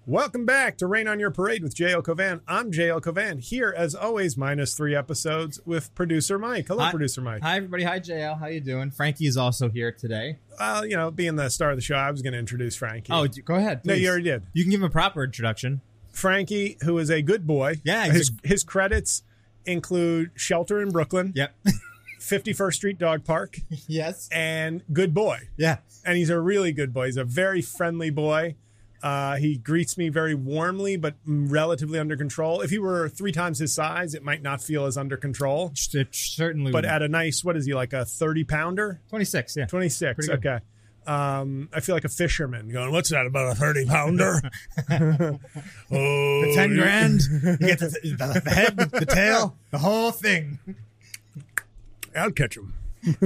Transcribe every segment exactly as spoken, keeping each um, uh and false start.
Welcome back to Rain on Your Parade with J L Covan. I'm J L Covan, here as always, minus three episodes with producer Mike. Hello, Hi, producer Mike. Hi, everybody. Hi, J L. How you doing? Frankie is also here today. Well, you know, being the star of the show, I was going to introduce Frankie. Oh, go ahead. Please. No, you already did. You can give him a proper introduction. Frankie, who is a good boy. Yeah. His, a- his credits include Shelter in Brooklyn. Yep. fifty-first Street Dog Park. Yes. And good boy. Yeah. And he's a really good boy. He's a very friendly boy. Uh, he greets me very warmly, but relatively under control. If he were three times his size, it might not feel as under control. It certainly But would. at a nice, what is he, like a thirty pounder? twenty-six, yeah. twenty-six, Pretty good. okay. Um, I feel like a fisherman going, what's that, about a thirty pounder? oh, The ten grand. You get the, the, the head, the tail, the whole thing. I'll catch him.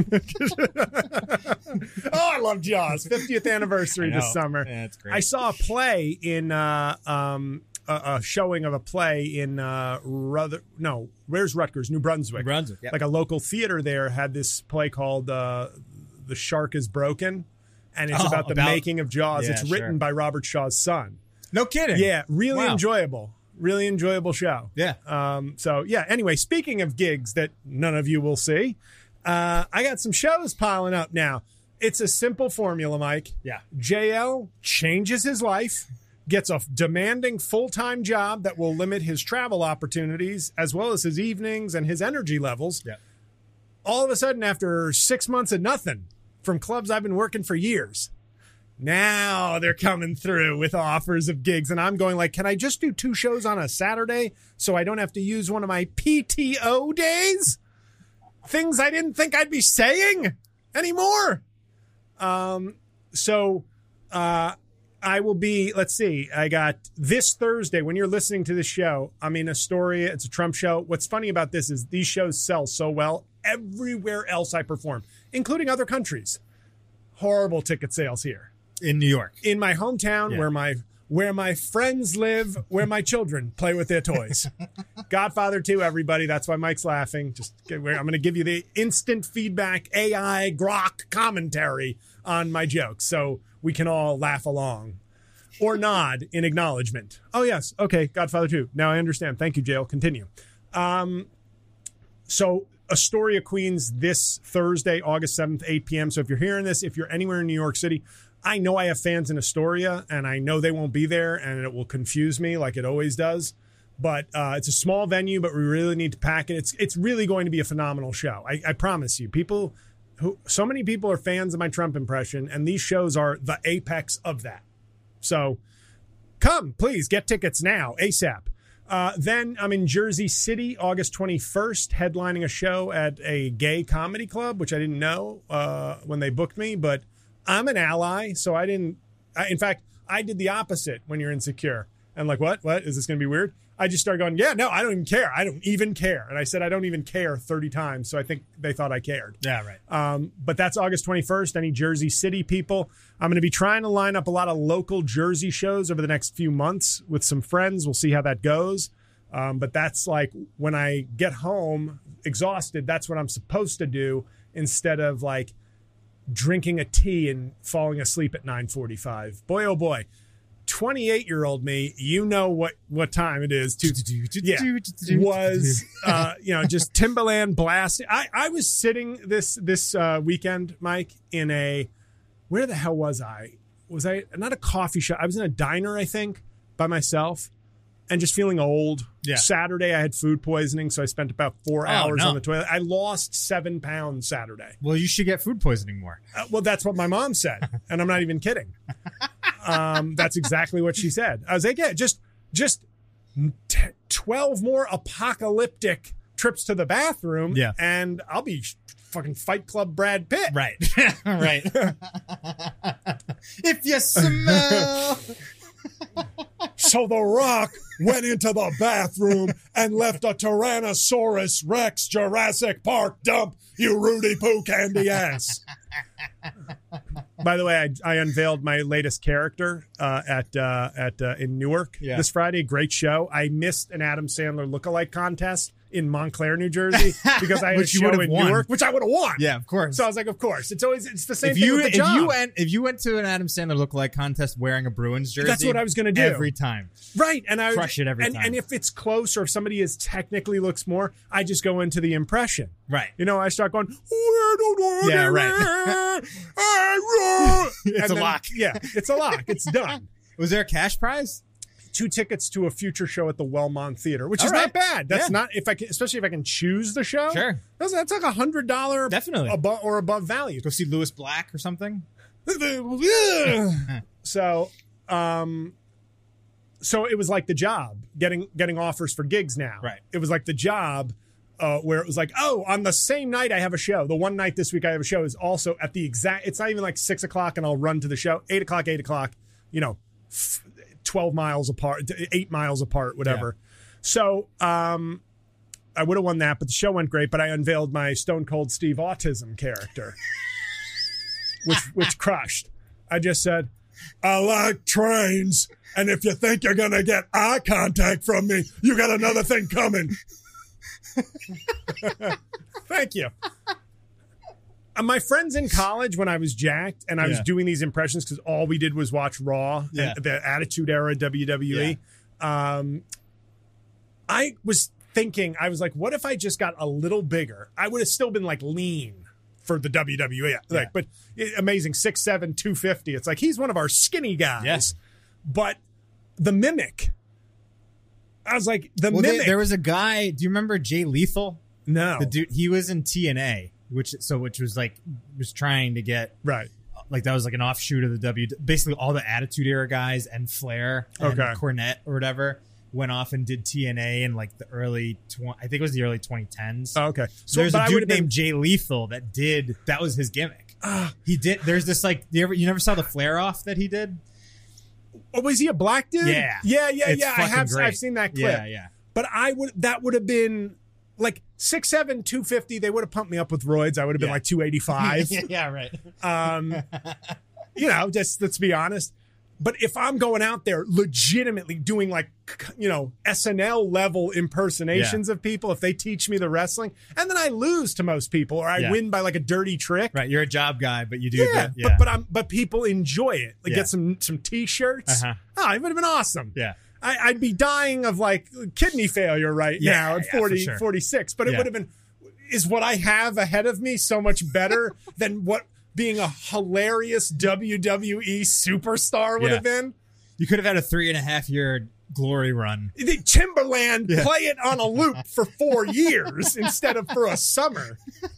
oh, I love Jaws. fiftieth anniversary this summer. Yeah, it's great. I saw a play in uh, um, a, a showing of a play in uh, Ruther. No, where's Rutgers? New Brunswick. New Brunswick, yeah. Like a local theater there had this play called uh, "The Shark Is Broken," and it's Oh, about the about- making of Jaws. Yeah, it's sure. written by Robert Shaw's son. No kidding. Yeah, really Wow. enjoyable. Really enjoyable show. Yeah. Um, so, yeah, anyway, speaking of gigs that none of you will see, uh, I got some shows piling up now. It's a simple formula, Mike. Yeah. J L changes his life, gets a demanding full-time job that will limit his travel opportunities as well as his evenings and his energy levels. Yeah. All of a sudden, after six months of nothing from clubs I've been working for years, now they're coming through with offers of gigs. And I'm going like, can I just do two shows on a Saturday so I don't have to use one of my P T O days? Things I didn't think I'd be saying anymore. Um, so uh, I will be, let's see, I got this Thursday, when you're listening to this show, I'm in Astoria. It's a Trump show. What's funny about this is these shows sell so well everywhere else I perform, including other countries. Horrible ticket sales here. In New York. In my hometown, Yeah. where my where my friends live, where my children play with their toys. Godfather two, everybody. That's why Mike's laughing. Just I'm going to give you the instant feedback, A I, grok commentary on my jokes, so we can all laugh along or nod in acknowledgement. Oh yes, okay, Godfather two. Now I understand. Thank you, Jail. Continue. Um, so Astoria, Queens, this Thursday, August seventh, eight p.m. So if you're hearing this, if you're anywhere in New York City, I know I have fans in Astoria, and I know they won't be there, and it will confuse me like it always does. But uh, it's a small venue, but we really need to pack it. It's it's really going to be a phenomenal show. I, I promise you. People who so many people are fans of my Trump impression, and these shows are the apex of that. So come, please, get tickets now, ASAP. Uh, then I'm in Jersey City, August twenty-first, headlining a show at a gay comedy club, which I didn't know uh, when they booked me, but I'm an ally, so I didn't. I, in fact, I did the opposite when you're insecure. And like, what? What? Is this going to be weird? I just started going, yeah, no, I don't even care. I don't even care. And I said, I don't even care thirty times. So I think they thought I cared. Yeah, right. Um, but that's August twenty-first. Any Jersey City people? I'm going to be trying to line up a lot of local Jersey shows over the next few months with some friends. We'll see how that goes. Um, but that's like when I get home exhausted, that's what I'm supposed to do instead of like drinking a tea and falling asleep at nine forty-five. Boy, oh boy. twenty-eight-year-old me, you know what, what time it is. To, yeah, was, uh, you know, just Timbaland blasting. I, I was sitting this this uh, weekend, Mike, in a, where the hell was I? Was I, not a coffee shop. I was in a diner, I think, by myself. And just feeling old. Yeah. Saturday, I had food poisoning, so I spent about four Oh, hours no. on the toilet. I lost seven pounds Saturday. Well, you should get food poisoning more. Uh, well, that's what my mom said, and I'm not even kidding. Um, that's exactly what she said. I was like, yeah, just just t- twelve more apocalyptic trips to the bathroom, Yeah. and I'll be fucking Fight Club Brad Pitt. Right. Right. If you smell... So The Rock went into the bathroom and left a Tyrannosaurus Rex Jurassic Park dump, you Rudy Poo candy ass. By the way, I, I unveiled my latest character uh, at uh, at uh, in Newark Yeah. this Friday. Great show. I missed an Adam Sandler lookalike contest in Montclair, New Jersey, because I had a Which you show would've in won. Newark, which I would have won. Yeah, of course. So I was like, of course. It's always it's the same if thing you with the if job. you went if you went to an Adam Sandler lookalike contest wearing a Bruins jersey, That's what I was gonna do. every time. Right, and I Crush it every and, time. And if it's close or if somebody is technically looks more, I just go into the impression. Right. You know, I start going. Where do Yeah, right. It's a lock. Yeah, it's a lock. It's done. Was there a cash prize? Two tickets to a future show at the Wellmont Theater, which All is right. not bad. That's Yeah. not if I can, especially if I can choose the show. Sure. that's, that's like a hundred dollar Definitely. above or above value. Go see Lewis Black or something? So, um, so it was like the job getting getting offers for gigs now. Right. It was like the job uh, where it was like, oh, on the same night I have a show. The one night this week I have a show is also at the exact. It's not even like six o'clock and I'll run to the show. Eight o'clock, eight o'clock. You know, f- twelve miles apart, eight miles apart, whatever. Yeah. So, um, I would have won that, but the show went great. But I unveiled my Stone Cold Steve Autism character, which which crushed. I just said, I like trains, and if you think you're gonna get eye contact from me, you got another thing coming. Thank you. Uh, my friends in college, when I was jacked and I was Yeah. doing these impressions, because all we did was watch Raw, Yeah. and the Attitude Era W W E. Yeah. Um, I was thinking, I was like, what if I just got a little bigger? I would have still been like lean for the W W E. Like, Yeah. but it, amazing, six seven, two fifty. It's like he's one of our skinny guys. Yes. But the Mimic, I was like, the Well, Mimic. they, there was a guy. Do you remember Jay Lethal? no. The dude. He was in T N A, which so which was like was trying to get Right. like that was like an offshoot of the W. Basically, all the Attitude Era guys and Flair and Okay. Cornette or whatever went off and did T N A in like the early twenty. I think it was the early twenty tens. Oh, okay. So there's but a I dude would've named been- Jay Lethal that did that was his gimmick. Ah. He did. There's this like you ever you never saw the Flair off that he did? Oh, was he a black dude? Yeah. Yeah, yeah, It's yeah. I fucking have great. I've seen that clip. Yeah, yeah. But I would that would have been like six seven, two fifty. They would have pumped me up with roids. I would have been Yeah. like two eighty-five. yeah, right. um, you know, just let's be honest. But if I'm going out there legitimately doing like, you know, S N L level impersonations Yeah. of people, if they teach me the wrestling and then I lose to most people or I Yeah. win by like a dirty trick. Right, you're a job guy, but you do. Yeah, the, yeah. but but I'm but people enjoy it. Like Yeah. get some some t-shirts. Uh-huh. Oh, it would have been awesome. yeah. I, I'd be dying of like kidney failure right Yeah, now at yeah, for forty, sure. forty-six. But it Yeah. would have been, is what I have ahead of me so much better than what being a hilarious W W E superstar would Yeah. have been? You could have had a three and a half year glory run. The Timberland Yeah. play it on a loop for four years instead of for a summer.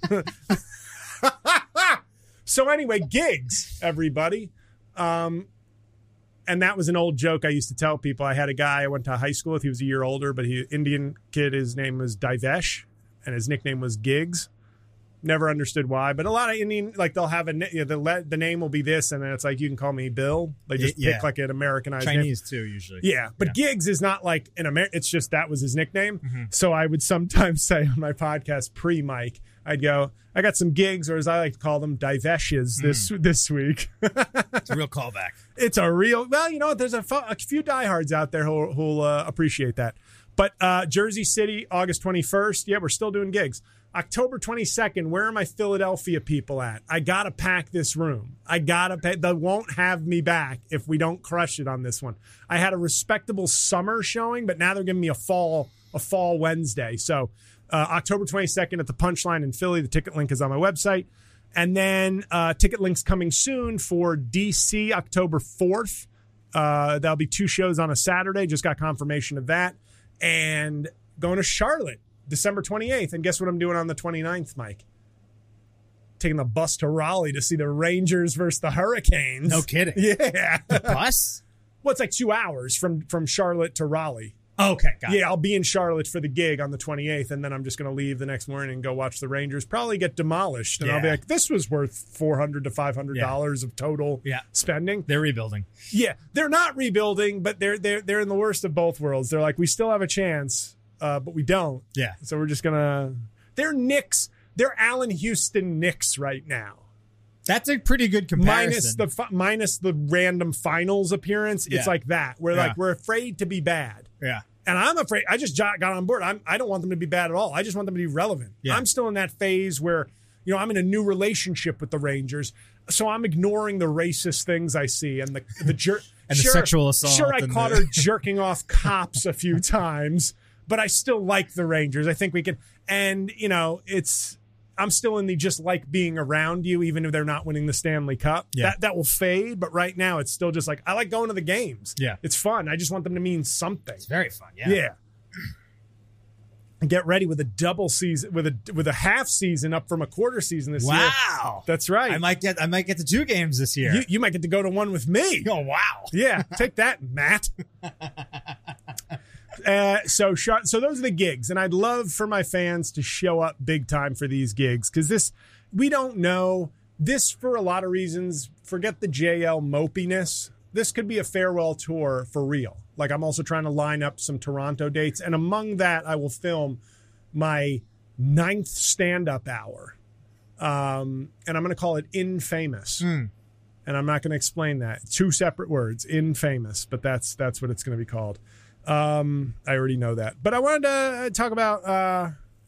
So anyway, gigs, everybody. Um, and that was an old joke I used to tell people. I had a guy I went to high school with. He was a year older, but he Indian kid. His name was Divesh, and his nickname was Gigs. Never understood why, but a lot of Indian, like they'll have a you know, the le- the name will be this, and then it's like you can call me Bill. They just Yeah. pick like an Americanized name. Chinese too, usually. Yeah, but Yeah. Gigs is not like an Amer. It's just that was his nickname. Mm-hmm. So I would sometimes say on my podcast pre-mic, I'd go, "I got some gigs," or as I like to call them, diveshes this Mm. this week. It's a real callback. It's a real. Well, you know what? There's a, fu- a few diehards out there who'll, who'll uh, appreciate that. But uh, Jersey City, August twenty-first. Yeah, we're still doing gigs. October twenty-second, where are my Philadelphia people at? I got to pack this room. I got to pay. They won't have me back if we don't crush it on this one. I had a respectable summer showing, but now they're giving me a fall a fall Wednesday. So uh, October twenty-second at the Punchline in Philly. The ticket link is on my website. And then uh, ticket links coming soon for D C October fourth. Uh, that'll be two shows on a Saturday. Just got confirmation of that. And going to Charlotte December twenty-eighth. And guess what I'm doing on the twenty-ninth, Mike? Taking the bus to Raleigh to see the Rangers versus the Hurricanes. No kidding. Yeah. Bus? Well, it's like two hours from, from Charlotte to Raleigh. Okay, got it. Yeah, I'll be in Charlotte for the gig on the twenty-eighth, and then I'm just going to leave the next morning and go watch the Rangers probably get demolished. And I'll be Yeah. like, this was worth four hundred dollars to five hundred dollars of total Yeah. spending. They're rebuilding. Yeah, they're not rebuilding, but they're they're they're in the worst of both worlds. They're like, we still have a chance, uh, but we don't. Yeah. So we're just gonna. They're Knicks. They're Allen Houston Knicks right now. That's a pretty good comparison. Minus the fi- minus the random finals appearance. It's Yeah. like that. We're Yeah. like we're afraid to be bad. Yeah. And I'm afraid I just got on board. I'm, I don't want them to be bad at all. I just want them to be relevant. Yeah. I'm still in that phase where, you know, I'm in a new relationship with the Rangers. So I'm ignoring the racist things I see and the the jer- and the sure, sexual assault. Sure, I and caught the- her jerking off cops a few times, but I still like the Rangers. I think we can. And, you know, it's I'm still in the just like being around you, even if they're not winning the Stanley Cup. Yeah. That that will fade, but right now it's still just like I like going to the games. Yeah. It's fun. I just want them to mean something. It's very fun. Yeah. Yeah. And get ready with a double season with a with a half season up from a quarter season this year. Wow. That's right. I might get I might get to two games this year. You, you might get to go to one with me. Oh wow. Yeah, take that, Matt. Uh, so, sh- so those are the gigs, and I'd love for my fans to show up big time for these gigs because this, we don't know this for a lot of reasons. Forget the J L mopiness. This could be a farewell tour for real. Like I'm also trying to line up some Toronto dates, and among that, I will film my ninth stand-up hour, um, and I'm going to call it Infamous. Mm. And I'm not going to explain that. Two separate words, Infamous, but that's that's what it's going to be called. Um, I already know that, but I wanted to talk about. Uh,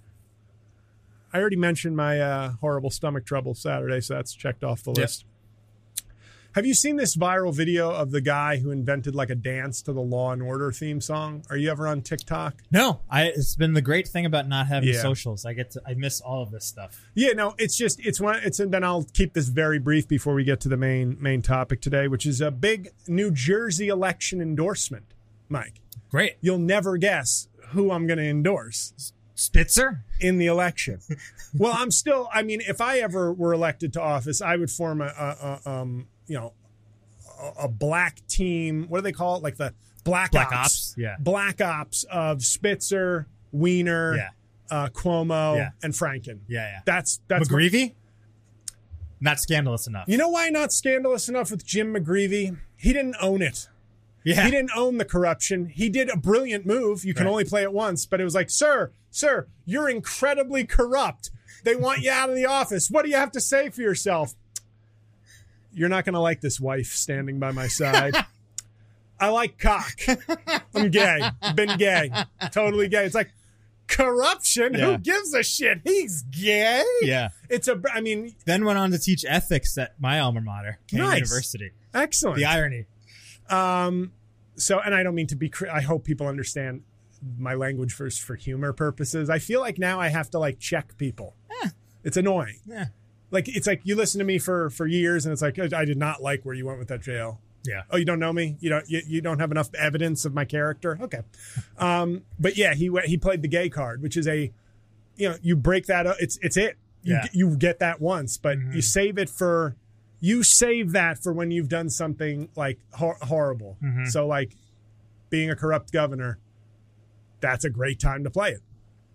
I already mentioned my uh, horrible stomach trouble Saturday, so that's checked off the Yep. list. Have you seen this viral video of the guy who invented like a dance to the Law and Order theme song? Are you ever on TikTok? No, I. It's been the great thing about not having Yeah. socials. I get to. I miss all of this stuff. Yeah, no, it's just it's one. It's and then I'll keep this very brief before we get to the main main topic today, which is a big New Jersey election endorsement, Mike. Great. You'll never guess who I'm going to endorse Spitzer. in the election. Well, I'm still, I mean, if I ever were elected to office, I would form a, a, a um, you know, a, a black team. What do they call it? Like the Black, Black Ops. Ops, yeah. Black Ops of Spitzer, Wiener, Yeah. uh, Cuomo, Yeah. and Franken. Yeah, yeah. That's, that's, my- McGreevy. Not scandalous enough. you know why not scandalous enough with Jim McGreevy? He didn't own it. yeah. He didn't own the corruption. He did a brilliant move. You can Right. only play it once, but it was like, sir, sir, you're incredibly corrupt. They want you out of the office. What do you have to say for yourself? You're not going to like this wife standing by my side. I like cock. I'm gay. Been gay. Totally gay. It's like corruption. Yeah. Who gives a shit? He's gay. Yeah. It's a, I mean, Then went on to teach ethics at my alma mater, Kane Nice. University. excellent. The irony. Um, so, and I don't mean to be, cri- I hope people understand my language first for humor purposes. I feel like now I have to like check people. It's annoying. Yeah. Like, it's like you listen to me for, for years and it's like, I did not like where you went with that J L. Yeah. Oh, you don't know me? You don't, you, you don't have enough evidence of my character? Okay. Um, but yeah, he went, he played the gay card, which is a, you know, you break that up. It's, it's it. You, Yeah. you get that once, but Mhm. you save it for, you save that for when you've done something like hor- horrible. Mhm. So like being a corrupt governor, that's a great time to play it.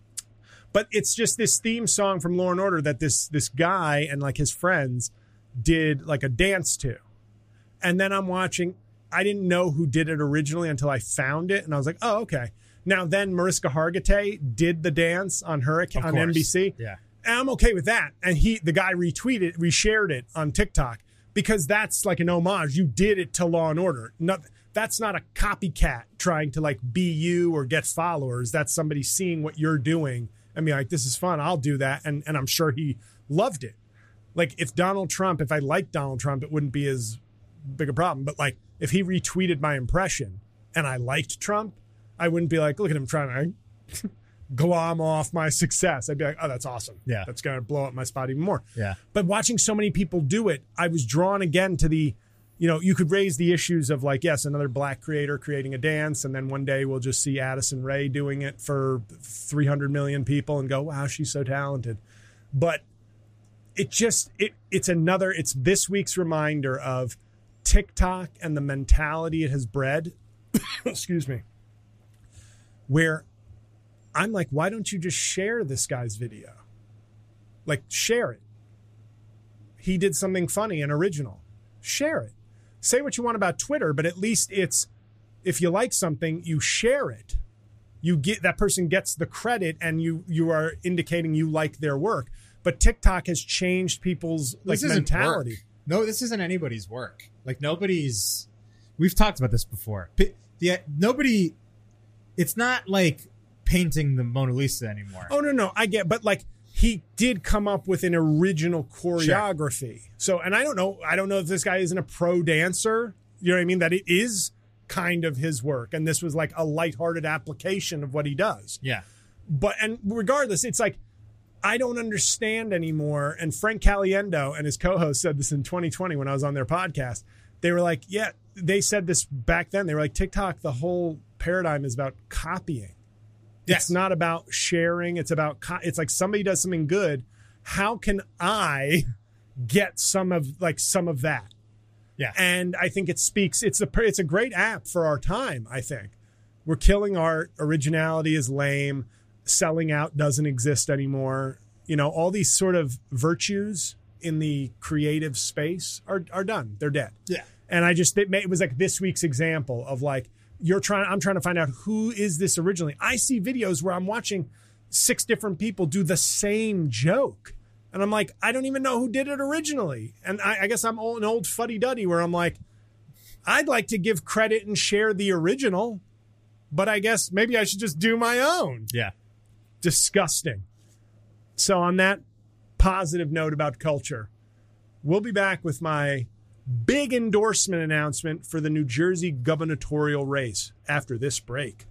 But it's just this theme song from Law and Order that this this guy and like his friends did like a dance to. And then I'm watching, I didn't know who did it originally until I found it. And I was like, oh, okay. Now then Mariska Hargitay did the dance on her Of on course. N B C. Yeah. And I'm okay with that. And he, the guy retweeted, reshared it on TikTok because that's like an homage. You did it to Law and Order. Not, that's not a copycat trying to like be you or get followers. That's somebody seeing what you're doing and be like, this is fun. I'll do that. And, and I'm sure he loved it. Like if Donald Trump, if I liked Donald Trump, it wouldn't be as big a problem. But like if he retweeted my impression and I liked Trump, I wouldn't be like, look at him trying to glom off my success. I'd be like, oh, that's awesome. Yeah. That's going to blow up my spot even more. Yeah. But watching so many people do it, I was drawn again to the, you know, you could raise the issues of like, yes, another black creator creating a dance. And then one day we'll just see Addison Rae doing it for three hundred million people and go, wow, she's so talented. But it just, it it's another, it's this week's reminder of TikTok and the mentality it has bred. Excuse me. Where I'm like, why don't you just share this guy's video? Like, share it. He did something funny and original. Share it. Say what you want about Twitter, but at least it's, if you like something, you share it. You get, that person gets the credit and you you are indicating you like their work. But TikTok has changed people's like This isn't mentality. work. No, this isn't anybody's work. Like nobody's. We've talked about this before. P- The nobody it's not like painting the Mona Lisa anymore. Oh, no, no, I get, but like he did come up with an original choreography. Sure. So, and I don't know, I don't know if this guy isn't a pro dancer, you know what I mean? That it is kind of his work. And this was like a lighthearted application of what he does. Yeah. But, and regardless, it's like, I don't understand anymore. And Frank Caliendo and his co-host said this in twenty twenty when I was on their podcast. They were like, yeah, they said this back then. They were like, TikTok, the whole paradigm is about copying. Yes. It's not about sharing. It's about, co- it's like somebody does something good. How can I get some of like some of that? Yeah. And I think it speaks, it's a, it's a great app for our time. I think we're killing art. Originality is lame. Selling out doesn't exist anymore. You know, all these sort of virtues in the creative space are, are done. They're dead. Yeah. And I just, it, it was like this week's example of like, you're trying, I'm trying to find out who is this originally. I see videos where I'm watching six different people do the same joke. And I'm like, I don't even know who did it originally. And I, I guess I'm old, an old fuddy-duddy where I'm like, I'd like to give credit and share the original, but I guess maybe I should just do my own. Yeah. Disgusting. So on that positive note about culture, we'll be back with my big endorsement announcement for the New Jersey gubernatorial race after this break.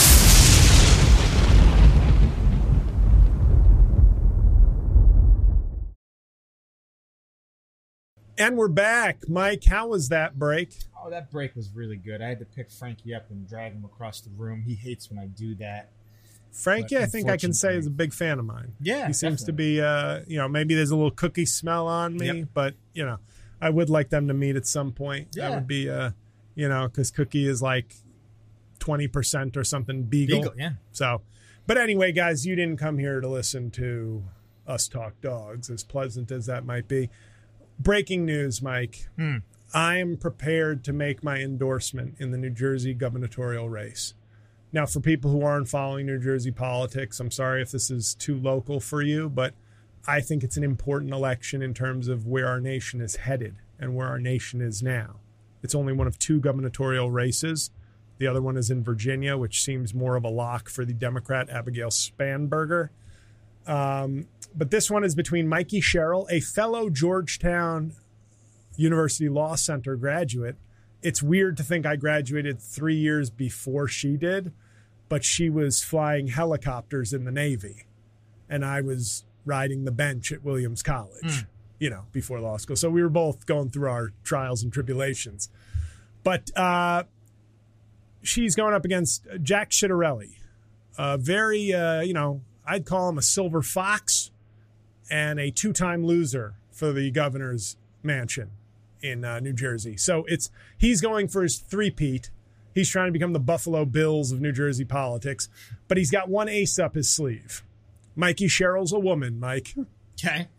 And we're back. Mike, how was that break? Oh, that break was really good. I had to pick Frankie up and drag him across the room. He hates when I do that. Frankie, But I think I can say is a big fan of mine. Yeah, he seems definitely. to be, uh, you know, maybe there's a little cookie smell on me, Yep. but, you know, I would like them to meet at some point. That Yeah. would be, uh, you know, because Cookie is like twenty percent or something Beagle. Beagle, yeah. So, but anyway, guys, you didn't come here to listen to us talk dogs, as pleasant as that might be. Breaking news, Mike. Hmm. I am prepared to make my endorsement in the New Jersey gubernatorial race. Now, for people who aren't following New Jersey politics, I'm sorry if this is too local for you, but I think it's an important election in terms of where our nation is headed and where our nation is now. It's only one of two gubernatorial races. The other one is in Virginia, which seems more of a lock for the Democrat Abigail Spanberger. Um, but this one is between Mikey Sherrill, a fellow Georgetown University Law Center graduate. It's weird to think I graduated three years before she did, but she was flying helicopters in the Navy, and I was riding the bench at Williams College, mm. you know, before law school. So we were both going through our trials and tribulations. But uh, she's going up against Jack Ciattarelli, a very, uh, you know, I'd call him a silver fox and a two-time loser for the governor's mansion in uh, New Jersey. So it's he's going for his three-peat. He's trying to become the Buffalo Bills of New Jersey politics, but he's got one ace up his sleeve. Mikey Sherrill's a woman, Mike. Okay.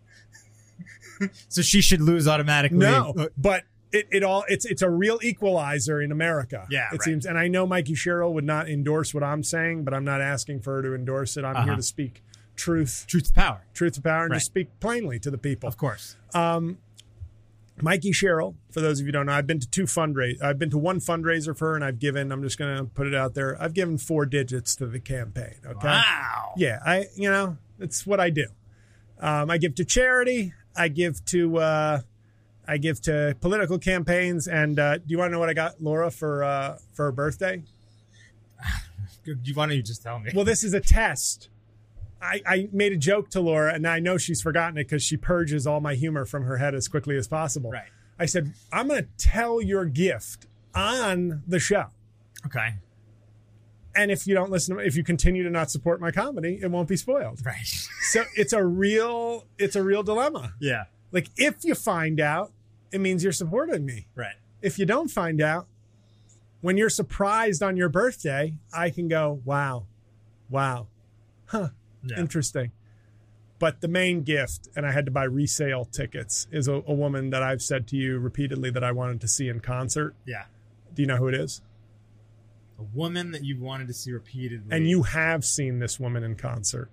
So she should lose automatically. No, but it, it all it's it's a real equalizer in America. Yeah, it right. seems. And I know Mikey Sherrill would not endorse what I'm saying, but I'm not asking for her to endorse it. I'm Uh-huh. here to speak truth, Truth to power. truth to power, and Right. just speak plainly to the people. Of course. Mikey Sherrill, for those of you who don't know, I've been to two fundraisers. I've been to one fundraiser for her, and I've given, I'm just going to put it out there, I've given four digits to the campaign, okay? Wow. Yeah, I, you know, it's what I do. Um, I give to charity. I give to, uh, I give to political campaigns. And uh, do you want to know what I got Laura for, uh, for her birthday? You want to just tell me? Well, this is a test. I, I made a joke to Laura, and I know she's forgotten it because she purges all my humor from her head as quickly as possible. Right. I said, I'm going to tell your gift on the show. Okay. And if you don't listen, to, if you continue to not support my comedy, it won't be spoiled. Right. So it's a real, it's a real dilemma. Yeah. Like if you find out, it means you're supporting me. Right. If you don't find out, when you're surprised on your birthday, I can go, wow, wow, huh. Yeah. Interesting. But the main gift, and I had to buy resale tickets, is a, a woman that I've said to you repeatedly that I wanted to see in concert. Yeah. Do you know who it is? A woman that you wanted to see repeatedly. And you have seen this woman in concert.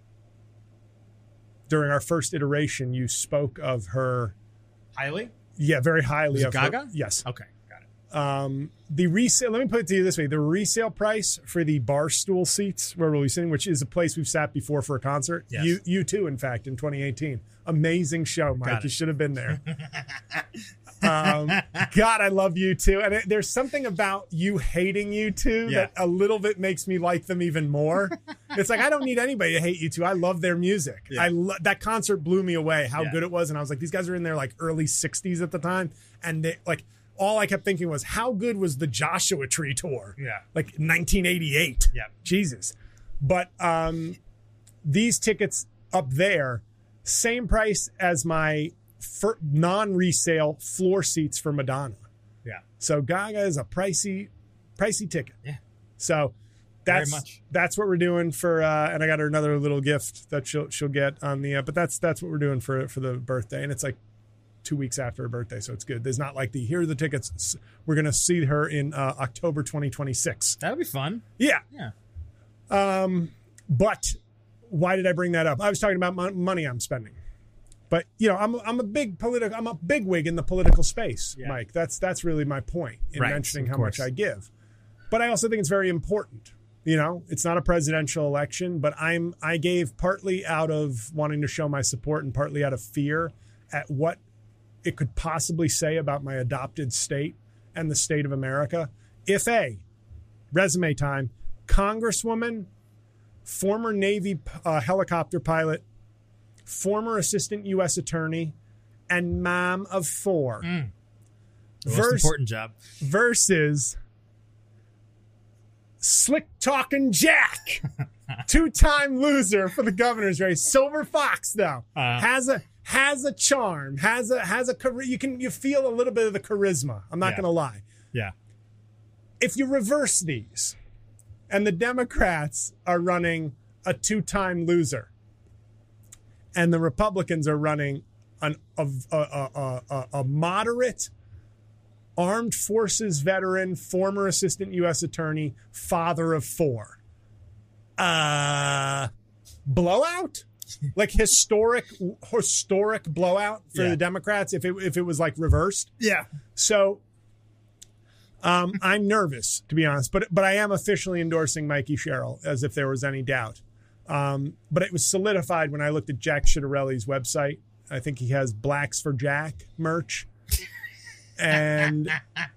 During our first iteration, you spoke of her. Highly? Yeah, very highly Was it of Gaga? her. Yes. Okay. Got it. Um, the resale, let me put it to you this way. The resale price for the Barstool seats where we'll be sitting, which is a place we've sat before for a concert. Yes. You, you too, in fact, in twenty eighteen. Amazing show, Mike. You should have been there. um, God, I love you too. And it, there's something about you hating you two Yeah. that a little bit makes me like them even more. It's like, I don't need anybody to hate you two. I love their music. Yeah. I lo- that concert blew me away, how Yeah. good it was. And I was like, these guys are in their like early sixties at the time. And they like, all I kept thinking was, how good was the Joshua Tree tour? Yeah. Like nineteen eighty-eight. Yeah. Jesus. But um, these tickets up there, same price as my fir- non-resale floor seats for Madonna. Yeah. So Gaga is a pricey, pricey ticket. Yeah. So that's Very much. that's what we're doing for. Uh, and I got her another little gift that she'll she'll get on the. Uh, but that's that's what we're doing for for the birthday, and it's like two weeks after her birthday, so it's good. There's not like the here are the tickets. We're gonna see her in uh, October twenty twenty-six. That'll be fun. Yeah. Yeah. Um, but why did I bring that up? I was talking about mon- money I'm spending. But you know, I'm I'm a big political I'm a big wig in the political space, Yeah. Mike. That's that's really my point in Right, mentioning of how course. much I give. But I also think it's very important. You know, it's not a presidential election, but I'm I gave partly out of wanting to show my support and partly out of fear at what it could possibly say about my adopted state and the state of America. If a resume time, Congresswoman, former Navy uh, helicopter pilot, former assistant U S attorney, and mom of four. Mm. The most Vers- important job. versus slick talking Jack, two-time loser for the governor's race. Silver Fox, though, Uh. has a has a charm, has a has a char- you can you feel a little bit of the charisma. I'm not Yeah. going to lie. Yeah. If you reverse these, and the Democrats are running a two-time loser, and the Republicans are running an a a a, a, a moderate armed forces veteran, former assistant U S attorney, father of four. Uh, blowout? Like historic, historic blowout for Yeah. the Democrats if it if it was like reversed. Yeah. So, um, I'm nervous to be honest, but but I am officially endorsing Mikey Sherrill as if there was any doubt. Um, but it was solidified when I looked at Jack Schiaparelli's website. I think he has Blacks for Jack merch. And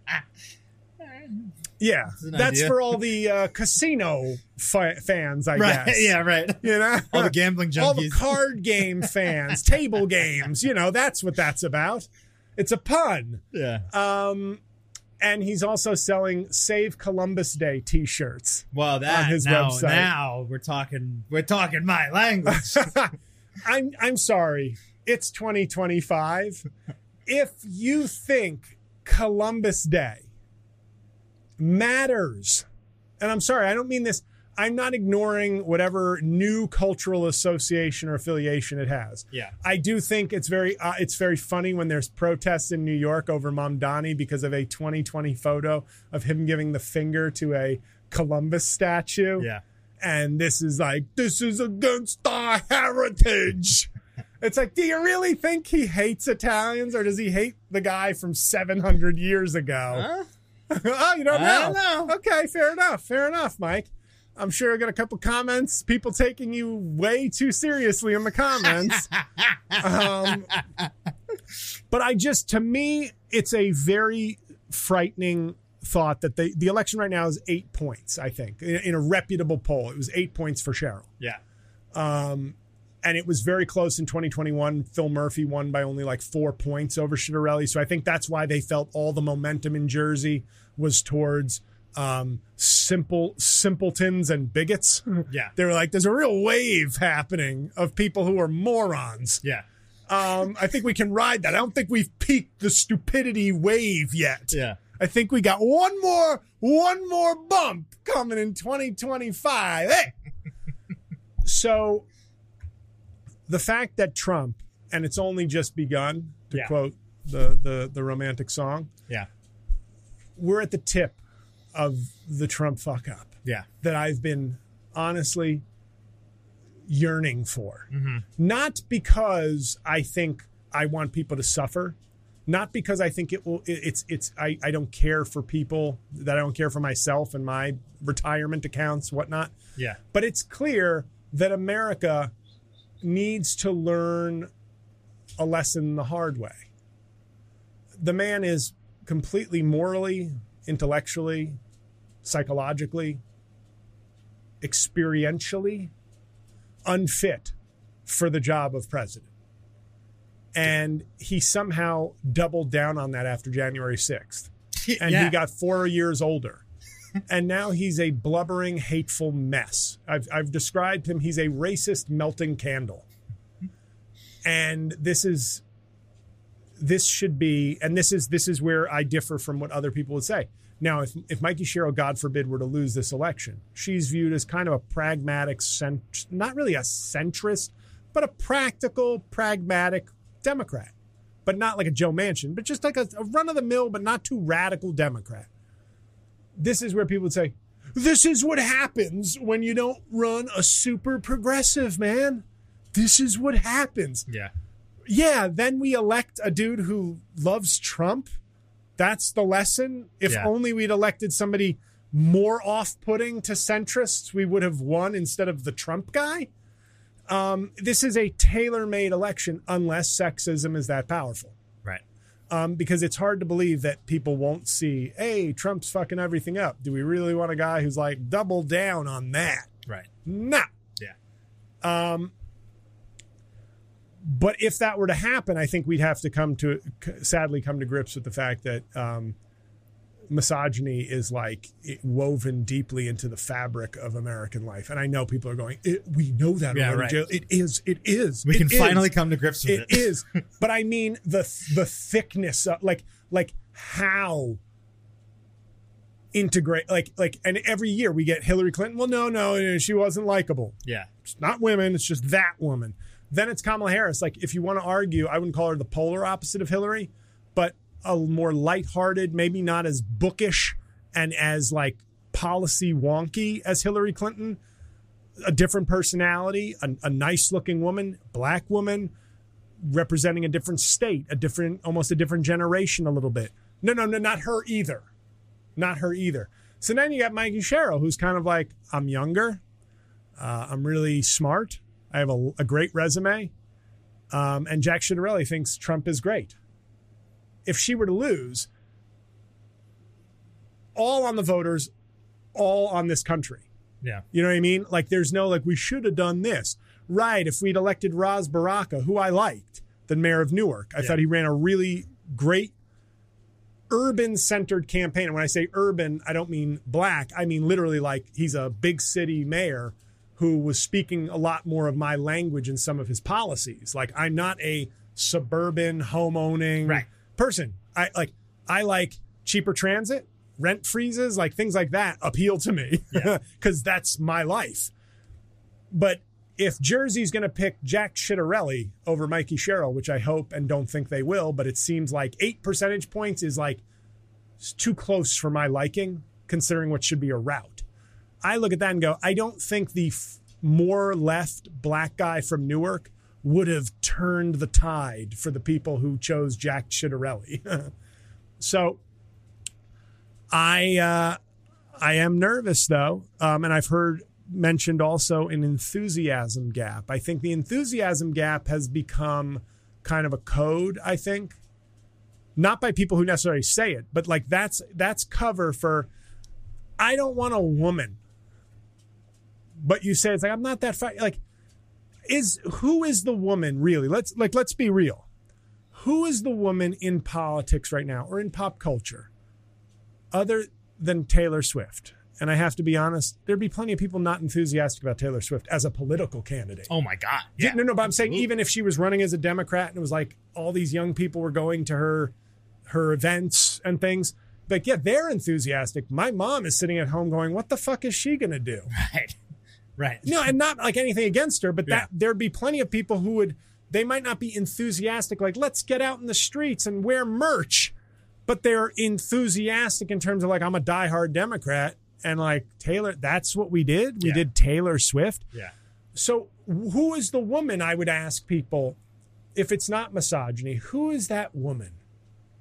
yeah, an that's idea. for all the uh, casino fa- fans, I Right. guess. Yeah, right. You know, All the gambling junkies. all the card game fans, table games. You know, that's what that's about. It's a pun. Yeah. Um, and he's also selling Save Columbus Day T-shirts. Well, that on his now, website. now we're talking. We're talking my language. I'm I'm sorry. It's twenty twenty-five. If you think Columbus Day matters, and I'm sorry, I don't mean this, I'm not ignoring whatever new cultural association or affiliation it has. Yeah. I do think it's very uh, it's very funny when there's protests in New York over Mamdani because of a twenty twenty photo of him giving the finger to a Columbus statue. Yeah. And this is like, this is against our heritage. It's like, do you really think he hates Italians or does he hate the guy from seven hundred years ago? Huh? Oh, you don't I know. don't know. Okay, fair enough. Fair enough, Mike. I'm sure I got a couple comments, people taking you way too seriously in the comments. um, but I just, to me, it's a very frightening thought that the, the election right now is eight points, I think, in, in a reputable poll. It was eight points for Cheryl. Yeah. Um, and it was very close in twenty twenty-one. Phil Murphy won by only like four points over Schiaparelli. So I think that's why they felt all the momentum in Jersey was towards um, simple simpletons and bigots. Yeah. They were like, there's a real wave happening of people who are morons. Yeah. Um, I think we can ride that. I don't think we've peaked the stupidity wave yet. Yeah. I think we got one more, one more bump coming in twenty twenty-five. Hey! So the fact that Trump, and it's only just begun, to Yeah. quote the, the, the romantic song, Yeah. we're at the tip of the Trump fuck up Yeah. that I've been honestly yearning for. Mm-hmm. Not because I think I want people to suffer, Not because I think it will, it, it's, it's, I, I don't care for people, that I don't care for myself and my retirement accounts, whatnot. Yeah. But it's clear that America needs to learn a lesson the hard way. The man is completely morally, intellectually, psychologically, experientially unfit for the job of president. And he somehow doubled down on that after January sixth. And Yeah. he got four years older. And now he's a blubbering, hateful mess. I've, I've described him, he's a racist melting candle. And this is, this should be, and this is, this is where I differ from what other people would say. Now, if, if Mikey Sherrill, God forbid, were to lose this election, she's viewed as kind of a pragmatic, cent- not really a centrist, but a practical, pragmatic Democrat. But not like a Joe Manchin, but just like a, a run-of-the-mill, but not too radical Democrat. This is where people would say, this is what happens when you don't run a super progressive, man. This is what happens. Yeah. Yeah, then we elect a dude who loves Trump. That's the lesson. If Yeah. only we'd elected somebody more off-putting to centrists, we would have won instead of the Trump guy. Um, this is a tailor-made election unless sexism is that powerful. Right. Um, because it's hard to believe that people won't see, hey, Trump's fucking everything up. Do we really want a guy who's like, double down on that? Right. No. Yeah. Um, but if that were to happen, I think we'd have to come to, sadly, come to grips with the fact that um, misogyny is like woven deeply into the fabric of American life. And I know people are going, it, we know that Yeah, already, right. Jill. It is. It is. We It can is. finally come to grips with It it. is. But I mean the the thickness of, like like how integrate like like and every year we get Hillary Clinton. Well, no, no, she wasn't likable. Yeah. It's not women, it's just that woman. Then it's Kamala Harris. Like, if you want to argue, I wouldn't call her the polar opposite of Hillary, but a more lighthearted, maybe not as bookish and as like policy wonky as Hillary Clinton. A different personality, a, a nice looking woman, black woman, representing a different state, a different, almost a different generation a little bit. No, no, no, not her either. Not her either. So then you got Mikey Sherrill, who's kind of like, I'm younger. Uh, I'm really smart. I have a, a great resume. Um, and Jack Ciattarelli thinks Trump is great. If she were to lose, all on the voters, all on this country. Yeah. You know what I mean? Like, there's no, like, we should have done this. Right, if we'd elected Raz Baraka, who I liked, the mayor of Newark. I Yeah. thought he ran a really great urban-centered campaign. And when I say urban, I don't mean black. I mean literally like he's a big city mayor who was speaking a lot more of my language in some of his policies. Like, I'm not a suburban home-owning Right. person. I like I like cheaper transit, rent freezes, like things like that appeal to me Yeah. because that's my life. But if Jersey's going to pick Jack Ciattarelli over Mikey Sherrill, which I hope and don't think they will, but it seems like eight percentage points is like it's too close for my liking, considering what should be a rout. I look at that and go, I don't think the f- more left black guy from Newark would have turned the tide for the people who chose Jack Ciattarelli. So I uh, I am nervous, though, um, and I've heard mentioned also an enthusiasm gap. I think the enthusiasm gap has become kind of a code, I think. Not by people who necessarily say it, but like that's that's cover for, I don't want a woman. But you say it's like, I'm not that far. Like, is who is the woman really? Let's like let's be real. Who is the woman in politics right now or in pop culture other than Taylor Swift? And I have to be honest, there'd be plenty of people not enthusiastic about Taylor Swift as a political candidate. Oh my God. Yeah. Yeah. No, no, but I'm saying Absolutely. even if she was running as a Democrat and it was like all these young people were going to her her events and things, like, yeah, they're enthusiastic. My mom is sitting at home going, what the fuck is she going to do? Right. Right. No, and not like anything against her, but Yeah. that there'd be plenty of people who would, they might not be enthusiastic, like, let's get out in the streets and wear merch, but they're enthusiastic in terms of like, I'm a diehard Democrat. And like Taylor, that's what we did. We Yeah. did Taylor Swift. Yeah. So who is the woman, I would ask people, if it's not misogyny, who is that woman?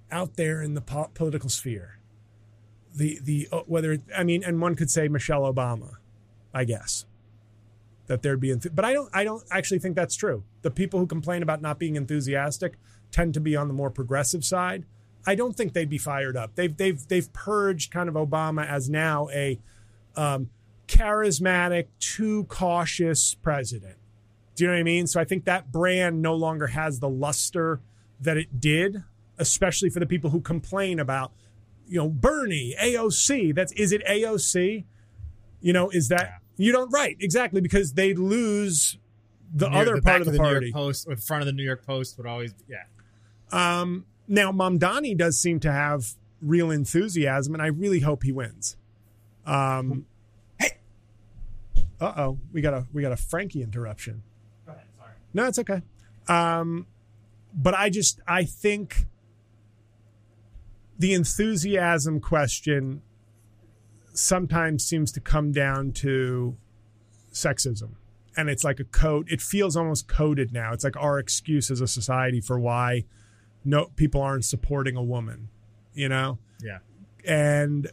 out there in the po- political sphere. The the uh, whether it, I mean, and one could say Michelle Obama, I guess, that there'd be, enth- but I don't I don't actually think that's true. The people who complain about not being enthusiastic tend to be on the more progressive side. I don't think they'd be fired up. They've they've they've purged kind of Obama as now a um, charismatic, too cautious president. Do you know what I mean? So I think that brand no longer has the luster that it did, especially for the people who complain about, you know, Bernie, A O C. That's is it A O C? You know, is that yeah. you don't right exactly because they lose the Near other the part back of the, the party. New York Post or the front of the New York Post would always yeah. Um, now Mamdani does seem to have real enthusiasm, and I really hope he wins. Um, hey, uh oh, we got a we got a Frankie interruption. Go ahead, sorry. No, it's okay. Um, but I just I think the enthusiasm question sometimes seems to come down to sexism. And it's like a code. It feels almost coded now. It's like our excuse as a society for why no people aren't supporting a woman, you know? Yeah. And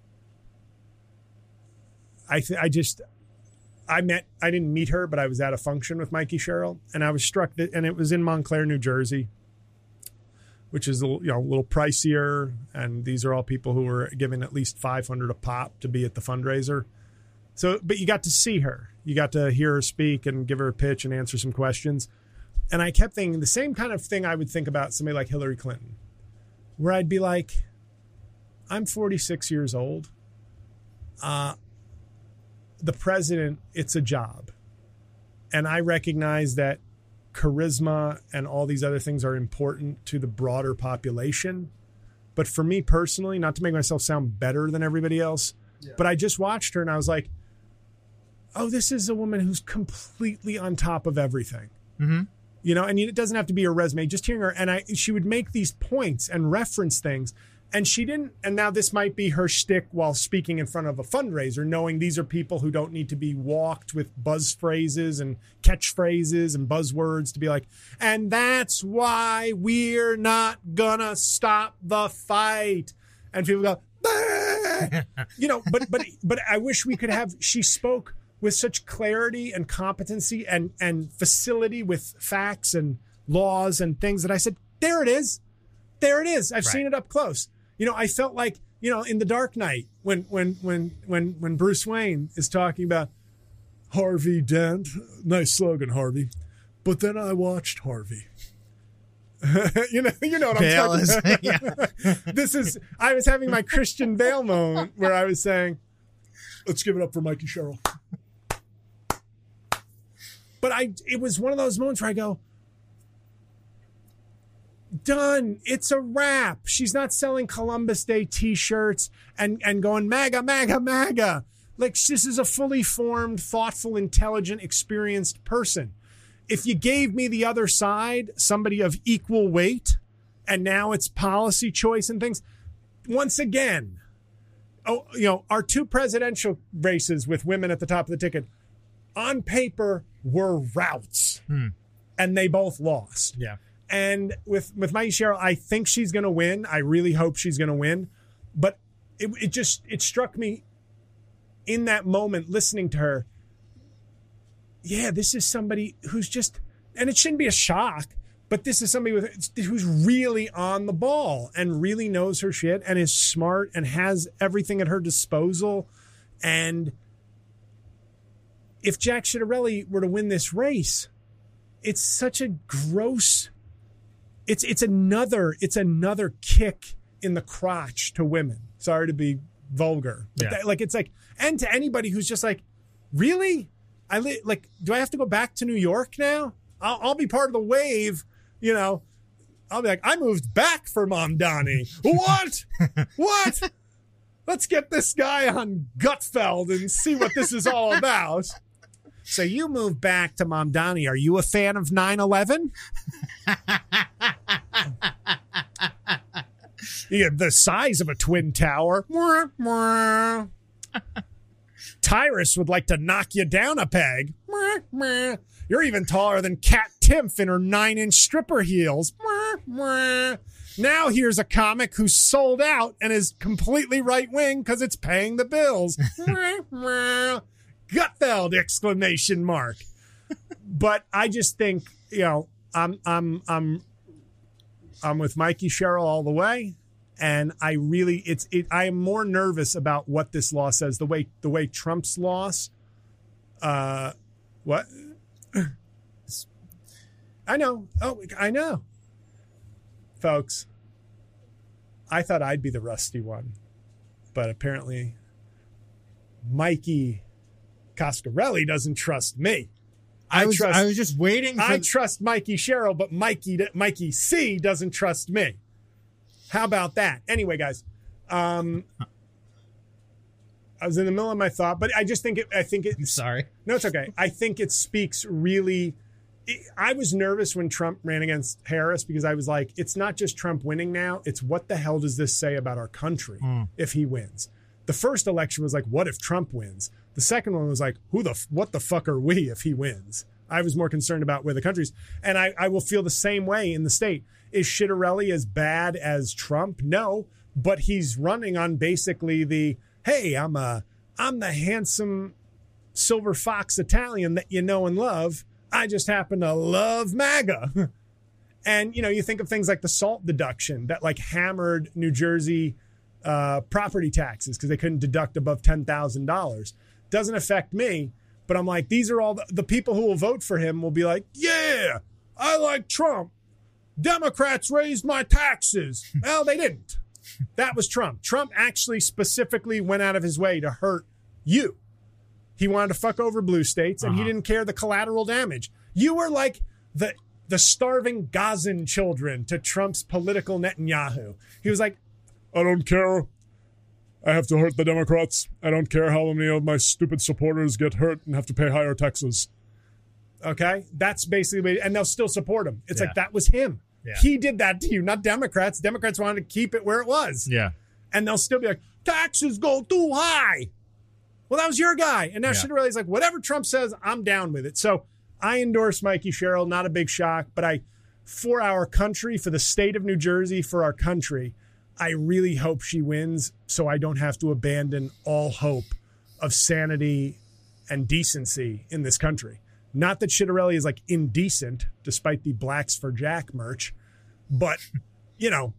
I th- I just I met I didn't meet her, but I was at a function with Mikey Sherrill, and I was struck that, and it was in Montclair, New Jersey, which is a, you know, a little pricier, and these are all people who were given at least five hundred a pop to be at the fundraiser. So, but you got to see her. You got to hear her speak and give her a pitch and answer some questions. And I kept thinking the same kind of thing I would think about somebody like Hillary Clinton, where I'd be like, I'm forty-six years old. Uh, the president, it's a job. And I recognize that charisma and all these other things are important to the broader population. But for me personally, not to make myself sound better than everybody else, yeah. but I just watched her and I was like, oh, this is a woman who's completely on top of everything. Mm-hmm. You know, and it doesn't have to be her resume. Just hearing her, and I, she would make these points and reference things, and she didn't. And now this might be her shtick while speaking in front of a fundraiser, knowing these are people who don't need to be walked with buzz phrases and catchphrases and buzzwords to be like, and that's why we're not gonna stop the fight. And people go, bah! you know, but but but I wish we could have. She spoke with such clarity and competency and, and facility with facts and laws and things that I said, there it is. There it is. I've right. seen it up close. You know, I felt like, you know, in The Dark Knight, when, when, when, when, when Bruce Wayne is talking about Harvey Dent, nice slogan, Harvey. But then I watched Harvey. you know, you know what Bale I'm talking about. Yeah. This is, I was having my Christian Bale moment where I was saying, let's give it up for Mikey Sherrill. But I, it was one of those moments where I go, done. It's a wrap. She's not selling Columbus Day T-shirts and, and going MAGA, MAGA, MAGA. Like, this is a fully formed, thoughtful, intelligent, experienced person. If you gave me the other side, somebody of equal weight, and now it's policy choice and things, once again, oh, you know, our two presidential races with women at the top of the ticket, on paper, were routes, hmm. and they both lost. Yeah. And with, with Mikey Sherrill, I think she's going to win. I really hope she's going to win. But it, it just, it struck me in that moment listening to her. Yeah, this is somebody who's just, and it shouldn't be a shock, but this is somebody with, who's really on the ball and really knows her shit and is smart and has everything at her disposal. And if Jack Ciattarelli were to win this race, it's such a gross, it's it's another it's another kick in the crotch to women. Sorry to be vulgar, but yeah. that, like it's like, and to anybody who's just like, really, I li- like, do I have to go back to New York now? I'll, I'll be part of the wave, you know. I'll be like, I moved back for Mamdani. What? What? Let's get this guy on Gutfeld and see what this is all about. So you moved back to Mamdani. Are you a fan of nine eleven? Yeah, the size of a twin tower. Tyrus would like to knock you down a peg. You're even taller than Kat Timpf in her nine-inch stripper heels. Now here's a comic who's sold out and is completely right wing because it's paying the bills. Gutfeld! Exclamation mark. But I just think, you know, I'm I'm I'm I'm with Mikey Sherrill all the way, and I really it's it. I am more nervous about what this law says. The way the way Trump's loss. Uh, what? I know. Oh, I know, folks. I thought I'd be the rusty one, but apparently, Mikey Coscarelli doesn't trust me. I, I was trust. I was just waiting for I trust Mikey Sherrill, but Mikey Mikey C doesn't trust me. How about that? Anyway, guys, um, I was in the middle of my thought, but I just think it. I think it. I'm sorry. No, it's okay. I think it speaks really. It, I was nervous when Trump ran against Harris because I was like, it's not just Trump winning now. It's what the hell does this say about our country Mm. if he wins? The first election was like, what if Trump wins? The second one was like, who the, what the fuck are we if he wins? I was more concerned about where the country's. And I, I will feel the same way in the state. Is Schitterelli as bad as Trump? No, but he's running on basically the, hey, I'm a, I'm the handsome silver fox Italian that you know and love. I just happen to love MAGA. And, you know, you think of things like the SALT deduction that like hammered New Jersey uh, property taxes because they couldn't deduct above ten thousand dollars. Doesn't affect me, but I'm like, these are all the, the people who will vote for him will be like, yeah, I like Trump. Democrats raised my taxes. Well, they didn't. That was Trump. Trump actually specifically went out of his way to hurt you. He wanted to fuck over blue states, and uh-huh. he didn't care the collateral damage. You were like the the starving Gazan children to Trump's political Netanyahu. He was like, I don't care. I have to hurt the Democrats. I don't care how many of my stupid supporters get hurt and have to pay higher taxes. Okay? That's basically, and they'll still support him. It's yeah. like, that was him. Yeah. He did that to you, not Democrats. Democrats wanted to keep it where it was. Yeah. And they'll still be like, taxes go too high. Well, that was your guy. And now yeah. Schitterelli's like, whatever Trump says, I'm down with it. So I endorse Mikey Sherrill. Not a big shock, but I, for our country, for the state of New Jersey, for our country, I really hope she wins so I don't have to abandon all hope of sanity and decency in this country. Not that Schitterelli is like indecent, despite the Blacks for Jack merch, but, you know,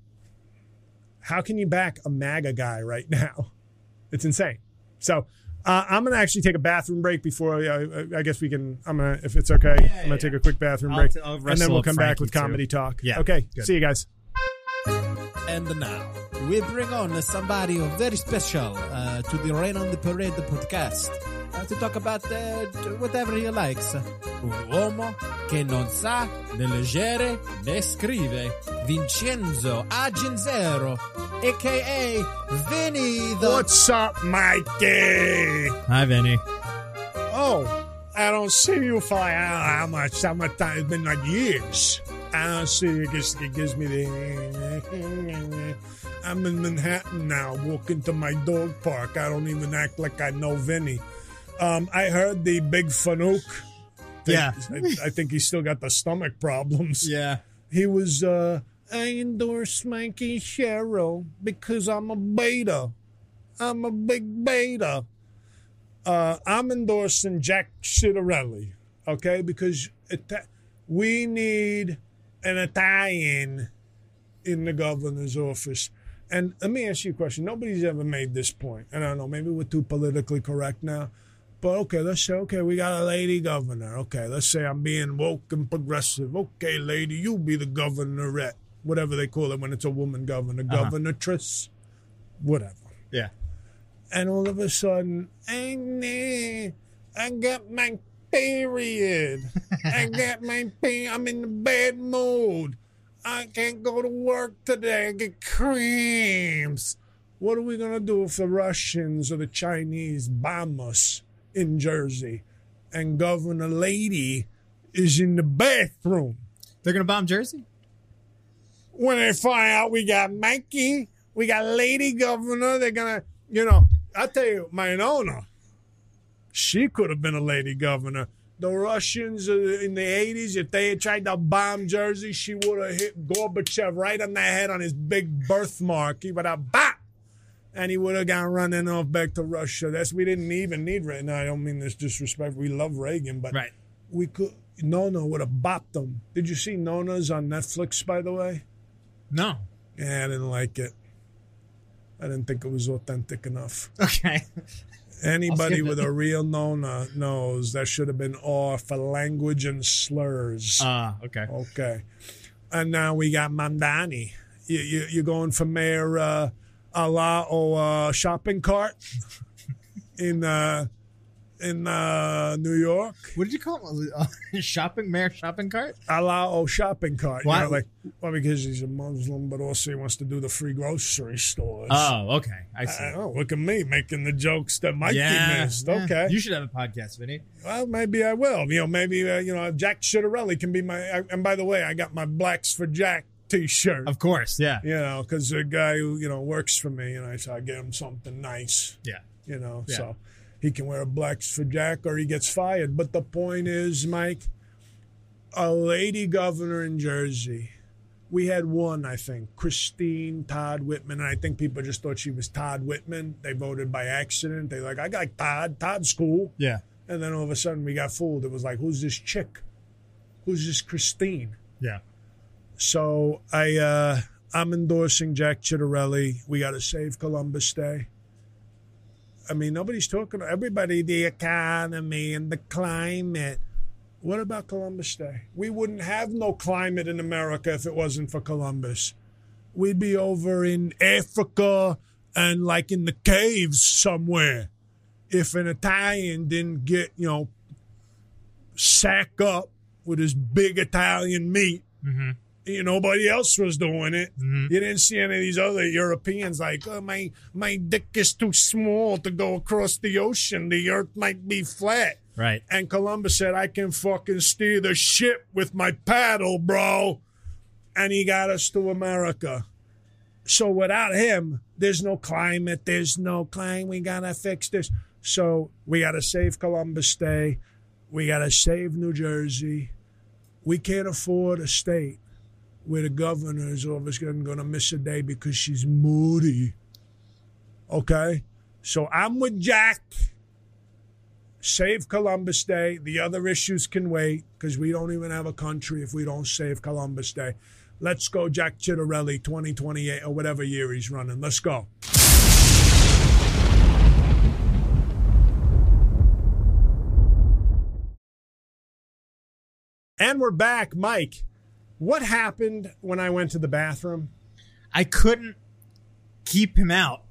how can you back a MAGA guy right now? It's insane. So uh, I'm going to actually take a bathroom break before, uh, I guess we can, I'm going to, if it's okay, yeah, yeah, I'm going to yeah. take a quick bathroom break. I'll, I'll and then we'll come Frankie back with comedy too. Talk. Yeah. Okay. Good. See you guys. And now we bring on somebody very special uh, to the Rain on the Parade podcast uh, to talk about uh, whatever he likes. Un uomo che non sa né leggere né scrive. Vincenzo Agenzero, a k a. Vinny the... What's up, Mikey? Hi, Vinny. Oh, I don't see you for uh, how much, how much time? It's been like years. I don't see you. It gives, it gives me the... I'm in Manhattan now, walking to my dog park. I don't even act like I know Vinny. Um, I heard the big Fanuc. Yeah. I, I think he's still got the stomach problems. Yeah. He was, uh, I endorse Mikey Sherrill because I'm a beta. I'm a big beta. Uh, I'm endorsing Jack Schitterelli, okay? Because it, we need an Italian in the governor's office. And let me ask you a question. Nobody's ever made this point. I don't know, maybe we're too politically correct now. But okay, let's say, okay, we got a lady governor. Okay, let's say I'm being woke and progressive. Okay, lady, you be the governorette. Whatever they call it when it's a woman governor. Uh-huh. Governatress. Whatever. Yeah. And all of a sudden, I got my period. I got my period. I'm in the bad mood. I can't go to work today. I get cramps. What are we going to do if the Russians or the Chinese bomb us in Jersey and Governor Lady is in the bathroom? They're going to bomb Jersey? When they find out we got Mikey, we got Lady Governor, they're going to, you know, I'll tell you, my Nona, she could have been a lady governor. the Russians uh, in the eighties, if they had tried to bomb Jersey, she would have hit Gorbachev right on the head on his big birthmark. He would have bop, and he would have gone running off back to Russia. That's we didn't even need Reagan. No, I don't mean this disrespect. We love Reagan, but Right. we could. Nona would have bopped them. Did you see Nona's on Netflix, by the way? No. Yeah, I didn't like it. I didn't think it was authentic enough. Okay. Anybody skip it. with a real Nona knows that should have been R for language and slurs. Ah, okay. Okay. And now we got Mamdani. You, you, you're going for Mayor uh, Allah or uh, shopping cart in uh, in uh, New York? What did you call it? Uh, shopping mayor shopping cart? Allah or shopping cart. Why? You know, like, well, because he's a Muslim, but also he wants to do the free grocery stores. Oh, okay. I see. I, oh, look at me making the jokes that Mikey yeah, missed. yeah. Okay. You should have a podcast, Vinny. Well, maybe I will. You know, maybe, uh, you know, Jack Chitarelli can be my. I, and by the way, I got my Blacks for Jack t shirt. Of course, yeah. You know, because the guy who, you know, works for me, and I so I get him something nice, Yeah. you know, Yeah. so he can wear a Blacks for Jack or he gets fired. But the point is, Mike, a lady governor in Jersey. We had one, I think, Christine Todd Whitman, and I think people just thought she was Todd Whitman. They voted by accident. They like, I got Todd. Todd's cool. Yeah. And then all of a sudden we got fooled. It was like, who's this chick? Who's this Christine? Yeah. So I, uh, I'm endorsing Jack Chitarelli. We got to save Columbus Day. I mean, nobody's talking. Everybody, the economy and the climate. What about Columbus Day? We wouldn't have no climate in America if it wasn't for Columbus. We'd be over in Africa and like in the caves somewhere if an Italian didn't get, you know, sack up with his big Italian meat. Mm-hmm. You know, nobody else was doing it. Mhm. You didn't see any of these other Europeans like, oh, my, my dick is too small to go across the ocean. The earth might be flat. Right. And Columbus said, I can fucking steer the ship with my paddle, bro. And he got us to America. So without him, there's no climate. There's no climate. We got to fix this. So we got to save Columbus Day. We got to save New Jersey. We can't afford a state where the governor is all of a sudden going to miss a day because she's moody. Okay? So I'm with Jack. Save Columbus Day. The other issues can wait because we don't even have a country if we don't save Columbus Day. Let's go, Jack Chitarelli, twenty twenty-eight or whatever year he's running. Let's go. And we're back. Mike, what happened when I went to the bathroom? I couldn't keep him out.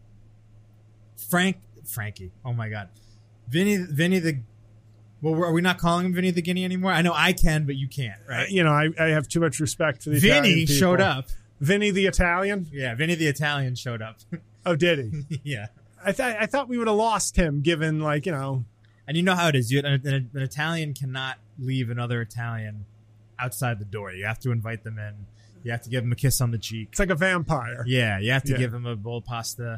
Frank, Frankie. Oh my God, Vinny, Vinny the. Well, are we not calling him Vinny the Guinea anymore? I know I can, but you can't, Uh, right? you know, I, I have too much respect for the Vinny Italian people. showed up. Vinny the Italian? Yeah, Vinny the Italian showed up. Oh, did he? Yeah, I thought I thought we would have lost him, given like you know. and you know how it is. You, an, an, an Italian cannot leave another Italian outside the door. You have to invite them in. You have to give them a kiss on the cheek. It's like a vampire. Yeah, you have to Yeah. give them a bowl of pasta.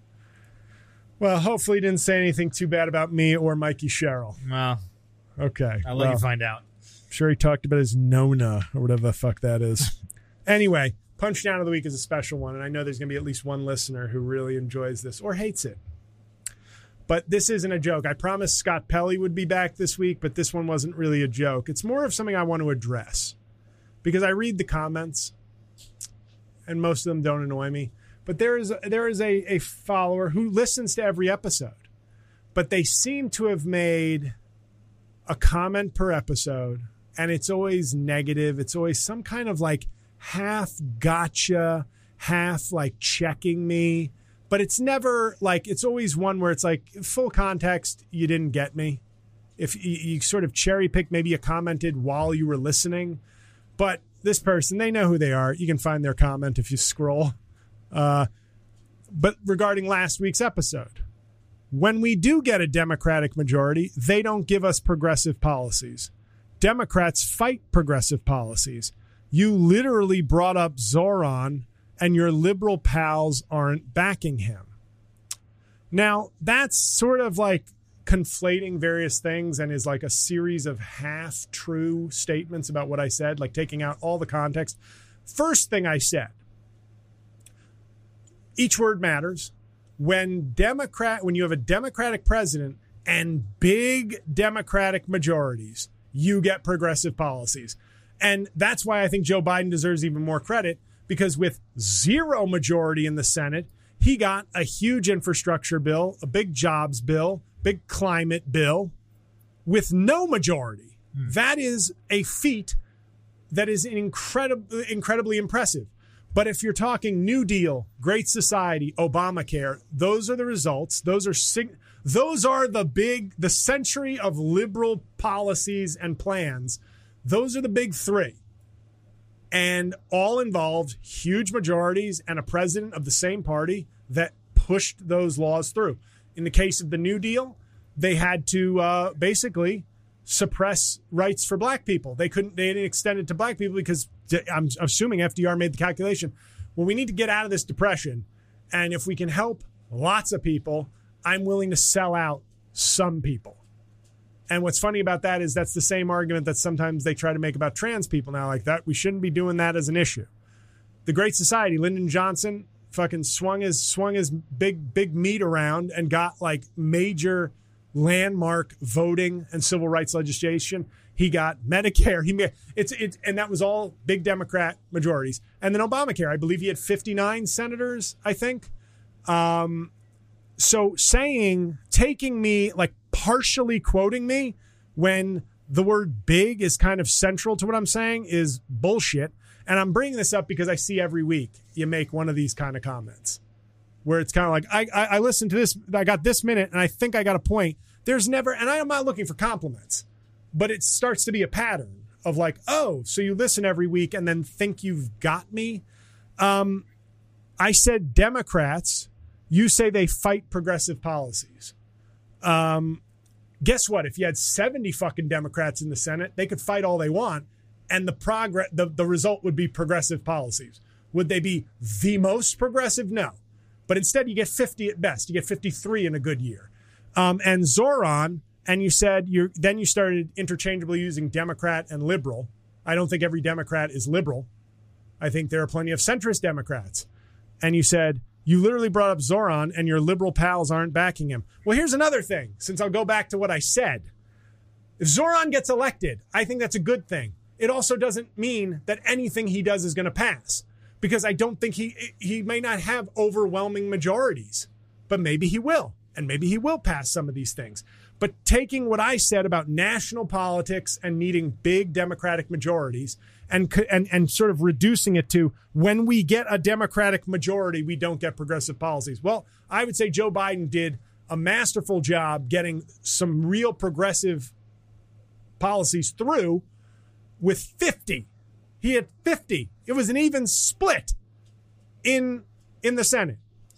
Well, hopefully, he didn't say anything too bad about me or Mikey Sherrill. Well, Okay, I'll let well, you find out. I'm sure he talked about his Nona or whatever the fuck that is. Anyway, Punch Down of the Week is a special one, and I know there's going to be at least one listener who really enjoys this or hates it. But this isn't a joke. I promised Scott Pelley would be back this week, but this one wasn't really a joke. It's more of something I want to address because I read the comments, and most of them don't annoy me. But there is there is a, a follower who listens to every episode, but they seem to have made a comment per episode, and it's always negative. It's always some kind of like half gotcha, half like checking me, but it's never like, it's always one where it's like full context, you didn't get me. If you, you sort of cherry pick, maybe you commented while you were listening, but this person, they know who they are. You can find their comment if you scroll. Uh, but regarding last week's episode, when we do get a Democratic majority, they don't give us progressive policies. Democrats fight progressive policies. You literally brought up Zoran, and your liberal pals aren't backing him. Now, that's sort of like conflating various things and is like a series of half true statements about what I said, like taking out all the context. First thing I said, each word matters. When Democrat, when you have a Democratic president and big Democratic majorities, you get progressive policies. And that's why I think Joe Biden deserves even more credit, because with zero majority in the Senate, he got a huge infrastructure bill, a big jobs bill, big climate bill with no majority. Hmm. That is a feat that is incredibly, incredibly impressive. But if you're talking New Deal, Great Society, Obamacare, those are the results. Those are sig- those are the big, the century of liberal policies and plans. Those are the big three. And all involved huge majorities and a president of the same party that pushed those laws through. In the case of the New Deal, they had to uh, basically suppress rights for black people. They couldn't, they didn't extend it to black people because I'm assuming F D R made the calculation. Well, we need to get out of this depression. And if we can help lots of people, I'm willing to sell out some people. And what's funny about that is that's the same argument that sometimes they try to make about trans people now, like that. We shouldn't be doing that as an issue. The Great Society, Lyndon Johnson fucking swung his swung his big, big meat around and got like major landmark voting and civil rights legislation. He got Medicare. He made it's it's and that was all big Democrat majorities. And then Obamacare, I believe he had fifty-nine senators, I think. Um, so saying, taking me, like partially quoting me when the word big is kind of central to what I'm saying is bullshit. And I'm bringing this up because I see every week you make one of these kind of comments where it's kind of like, I, I, I listened to this, I got this minute, and I think I got a point. There's never, and I'm not looking for compliments, but it starts to be a pattern of like, oh, so you listen every week and then think you've got me. Um, I said Democrats, you say they fight progressive policies. Um, guess what? If you had seventy fucking Democrats in the Senate, they could fight all they want, and the progress, the, the result would be progressive policies. Would they be the most progressive? No. But instead, you get fifty at best. You get fifty-three in a good year. Um, and Zoran, and you said you then you started interchangeably using Democrat and liberal. I don't think every Democrat is liberal. I think there are plenty of centrist Democrats. And you said, you literally brought up Zoran and your liberal pals aren't backing him. Well, here's another thing, since I'll go back to what I said. If Zoran gets elected, I think that's a good thing. It also doesn't mean that anything he does is going to pass, because I don't think he he may not have overwhelming majorities, but maybe he will. And maybe he will pass some of these things. But taking what I said about national politics and needing big Democratic majorities and, and, and sort of reducing it to when we get a Democratic majority, we don't get progressive policies. Well, I would say Joe Biden did a masterful job getting some real progressive policies through with fifty. He had fifty. It was an even split in, in the Senate.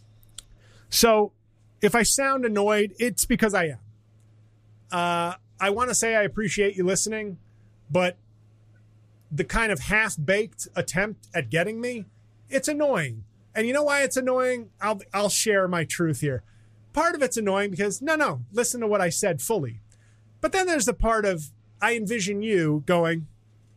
So if I sound annoyed, it's because I am. Uh, I want to say I appreciate you listening, but the kind of half-baked attempt at getting me, it's annoying. And you know why it's annoying? I'll I'll share my truth here. Part of it's annoying because, no, no, listen to what I said fully. But then there's the part of, I envision you going,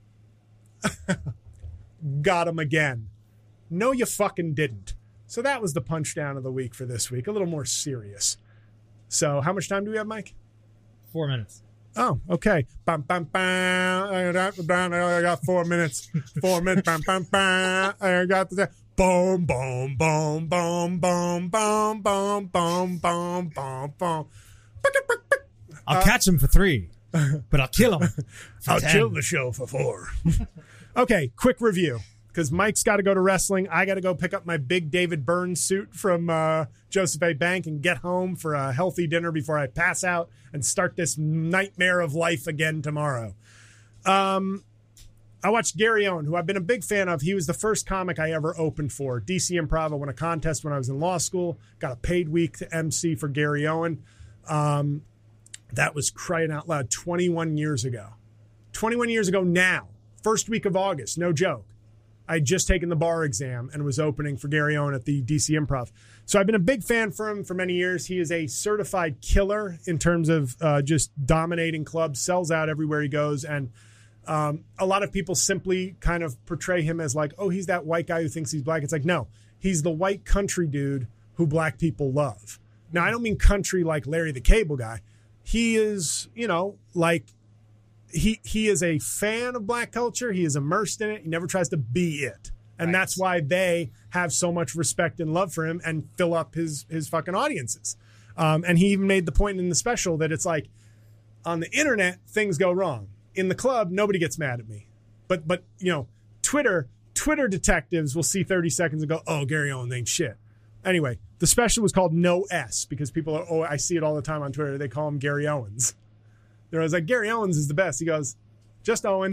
got him again. No, you fucking didn't. So that was the punchdown of the week for this week. A little more serious. So how much time do we have, Mike? Four minutes. Oh, okay. Bam, bam, bam. I got four minutes. Four minutes. Bam, bam, bam. I got the boom, boom, boom, boom, boom, boom, boom, boom, boom, boom, boom. I'll catch him for three, but I'll kill him. I'll kill the show for four. Okay, quick review. Because Mike's got to go to wrestling. I got to go pick up my big David Byrne suit from uh, Joseph A. Bank and get home for a healthy dinner before I pass out and start this nightmare of life again tomorrow. Um, I watched Gary Owen, who I've been a big fan of. He was the first comic I ever opened for. D C Improv. I won a contest when I was in law school. Got a paid week to M C for Gary Owen. Um, that was crying out loud twenty-one years ago. twenty-one years ago now. First week of August. No joke. I had just taken the bar exam and was opening for Gary Owen at the D C Improv. So I've been a big fan for him for many years. He is a certified killer in terms of uh, just dominating clubs, sells out everywhere he goes. And um, a lot of people simply kind of portray him as like, oh, he's that white guy who thinks he's black. It's like, no, he's the white country dude who black people love. Now, I don't mean country like Larry the Cable Guy. He is, you know, like he he is a fan of black culture. He is immersed in it. He never tries to be it. And right. That's why they have so much respect and love for him and fill up his his fucking audiences. Um, and he even made the point in the special that it's like on the internet, things go wrong. In the club, nobody gets mad at me. But, but you know, Twitter, Twitter detectives will see thirty seconds and go, oh, Gary Owens ain't shit. Anyway, the special was called No S because people are, oh, I see it all the time on Twitter. They call him Gary Owens. There was like, Gary Owens is the best. He goes, just Owen.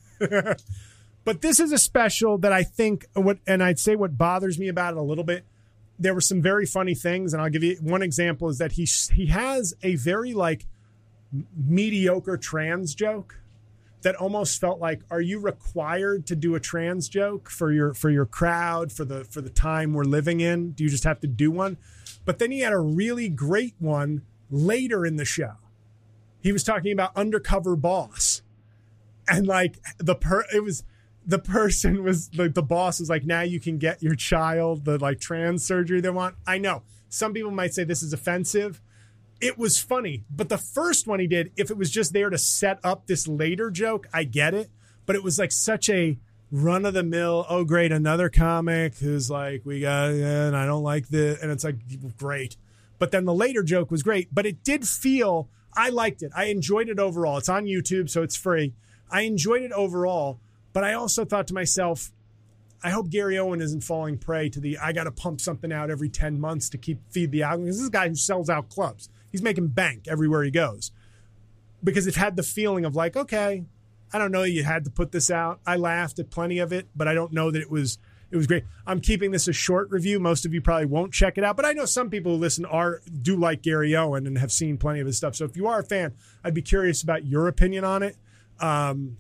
But this is a special that I think, what, and I'd say what bothers me about it a little bit, there were some very funny things. And I'll give you one example is that he, he has a very like mediocre trans joke that almost felt like, are you required to do a trans joke for your for your crowd, for the for the time we're living in? Do you just have to do one? But then he had a really great one later in the show. He was talking about Undercover Boss. And like the per it was the person was like the boss was like, now you can get your child the like trans surgery they want. I know. Some people might say this is offensive. It was funny, but the first one he did, if it was just there to set up this later joke, I get it. But it was like such a run of the mill. Oh, great. Another comic who's like, we got, and I don't like this. And it's like, great. But then the later joke was great, but it did feel, I liked it. I enjoyed it overall. It's on YouTube, so it's free. I enjoyed it overall, but I also thought to myself, I hope Gary Owen isn't falling prey to the, I got to pump something out every ten months to keep feed the algorithm. This is a guy who sells out clubs. He's making bank everywhere he goes because it had the feeling of like, okay, I don't know you had to put this out. I laughed at plenty of it, but I don't know that it was it was great. I'm keeping this a short review. Most of you probably won't check it out, but I know some people who listen are do like Gary Owen and have seen plenty of his stuff. So if you are a fan, I'd be curious about your opinion on it. Um,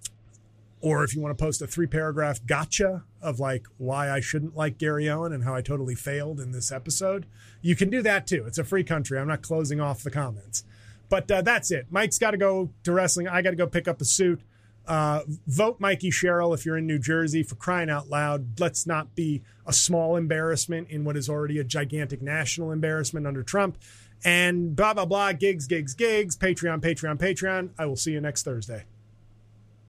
or if you want to post a three paragraph gotcha of like why I shouldn't like Gary Owen and how I totally failed in this episode, you can do that too. It's a free country. I'm not closing off the comments. But uh, that's it. Mike's got to go to wrestling. I got to go pick up a suit. Uh, vote Mikey Sherrill if you're in New Jersey, for crying out loud. Let's not be a small embarrassment in what is already a gigantic national embarrassment under Trump. And blah, blah, blah. Gigs, gigs, gigs. Patreon, Patreon, Patreon. I will see you next Thursday.